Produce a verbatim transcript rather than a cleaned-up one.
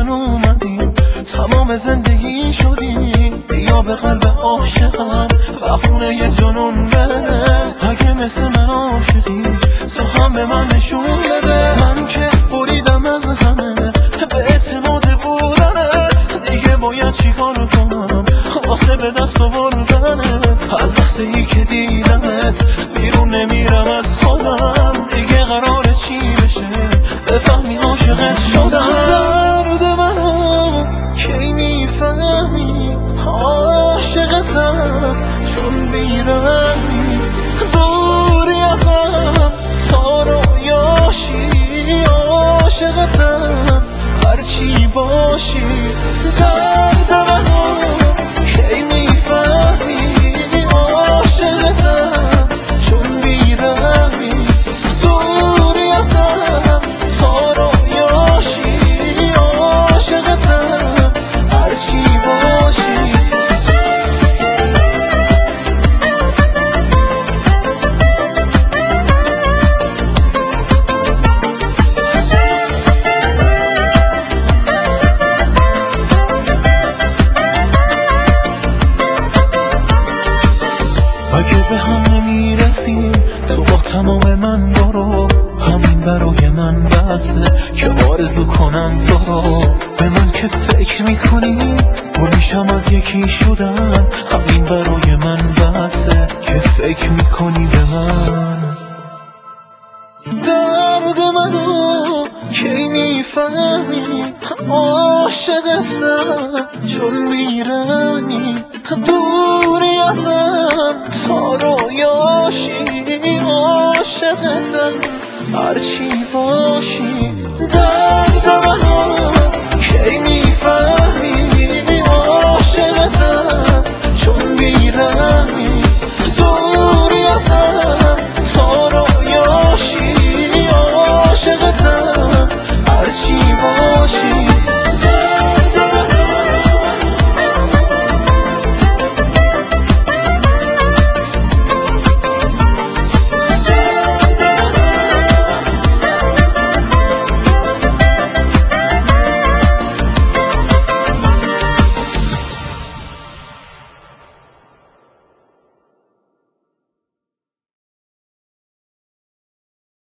من اومدی تمام زندگی شدی بیا به قلب عاشقم بهونه یه جنون بده اگه مثل من عاشقی تو هم به من نشون بده من که بریدم از همه به اعتماد بودنت دیگه باید چیکار کنم واسه به دست آوردنت از لحظه ای که دیدمت بیرون نمیرم از خودم دیگه قراره چی بشه بفهمی عاشقت شدم درد منو کی میفهمی عاشقتم چون بیرمی دوری ازم تا رویاشی عاشقتم هرچی باشی درد منو کی میفهمی عاشقتم چون بیرمی دوری ازم تا رویاشی عاشقتم هرچی باشی اگه به هم نمیرسیم تو با تمام من برو همین برای من بسه که آرزو کنم تو رو به من که فکر میکنی پر میشم از یکی شدن همین برای من بسه که فکر میکنی به من درد منو کی میفهمی عاشقتم چون میرنی دوری ازم تا رویاشی عاشقتم هرچی باشی درد منو